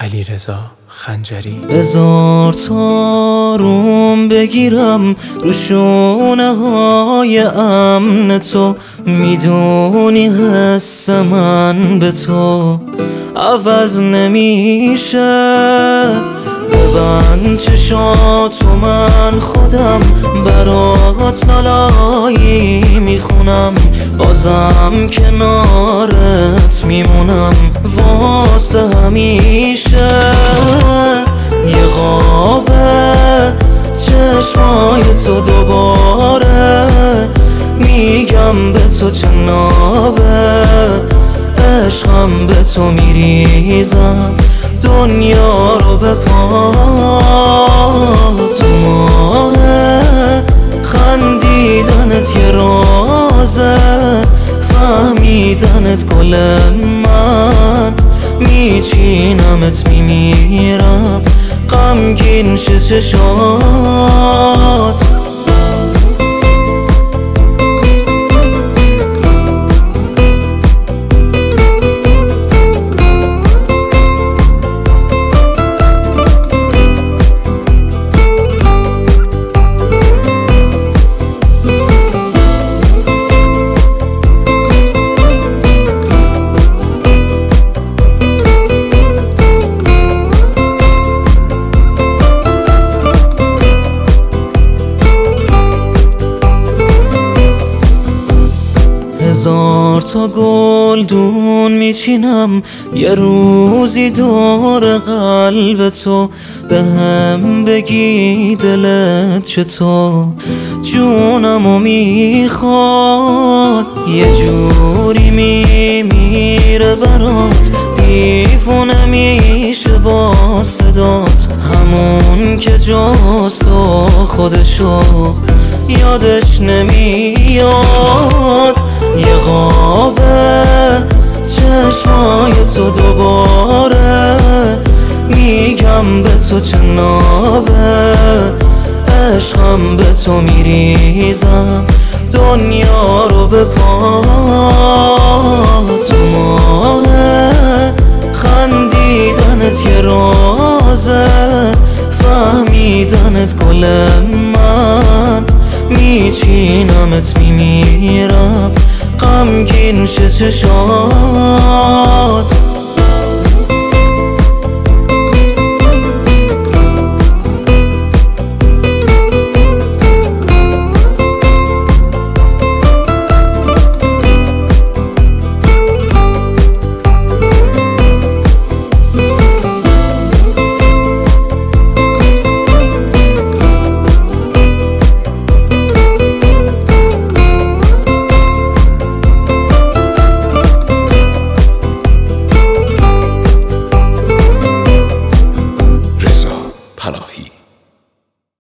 علیرضا خنجری. بذار تا روم بگیرم رو شونه های امن تو، میدونی حس من به تو عوض نمیشه. ببند چشاتو من خودم برات لالایی میخونم، بازم کنارت میمونم واسه همیشه. یه قابه چشمای تو دوباره میگم به تو چه نابه، عشقم به تو میریزم دنیا رو به پا. تو ماه خندیدنت یه رازه، فهمیدنت گل من، میچینمت میمیرم غمگین شه چشات. هزار تا گلدون میچینم یه روزی دور قلب تو، به هم بگی دلت چطور، جونمو میخواد یه جوری میمیره برات، دیوونه میشه با صدات، همون که جاست و خودشو یادش نمیاد. یه قابه چشمای تو دوباره میگم به تو چه نابه، عشقم به تو میریزم دنیا رو به پا. تو ماه خندیدنت یه رازه، فهمیدنت گل من، میچینمت میمیرم غمگین شه چشات.